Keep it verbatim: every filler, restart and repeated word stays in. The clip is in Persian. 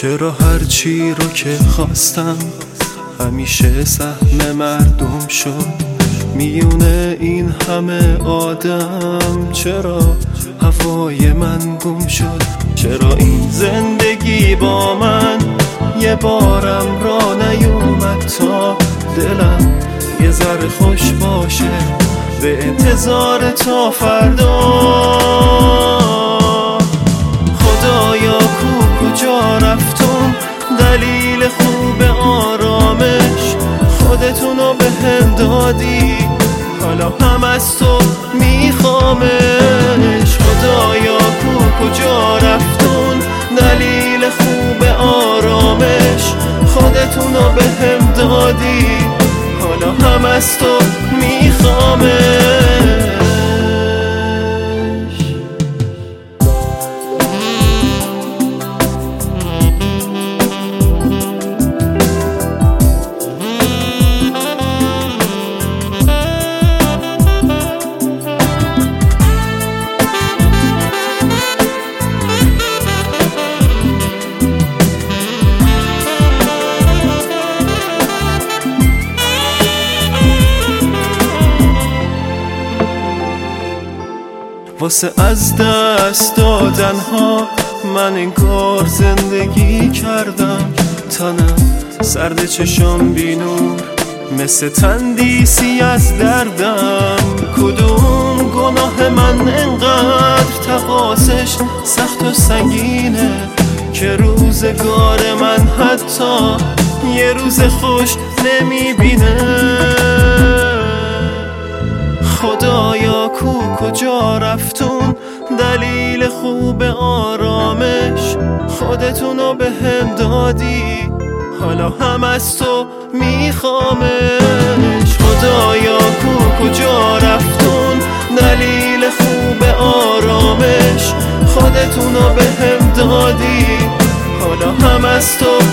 چرا هرچی رو که خواستم همیشه سهم مردم شد؟ میونه این همه آدم چرا هوای من گم شد؟ چرا این زندگی با من یه بارم را نیومد تا دلم یه ذره خوش باشه به انتظار تا فردا؟ خدایا کو کجا رفتم دلیل خوب آرامش؟ خودتونو به هم دادی حالا هم از تو میخوامش. خدایا کو کجا رفتون دلیل خوب آرامش؟ خودتونو به هم دادی حالا هم از تو میخوامش. واسه از دست دادن ها من انگار زندگی کردم، تنم سرد چشام بی نور مثل تندیسی از دردم. کدوم گناه من انقدر تقاسش سخت و سنگینه که روزگار من حتی یه روز خوش نمیبینه؟ خدایا کو کجا رفتون دلیل خوب آرامش؟ خودتونو به هم دادی حالا هم از تو میخوامش. خدایا کو کجا رفتون دلیل خوب آرامش؟ خودتونو به هم دادی حالا هم از تو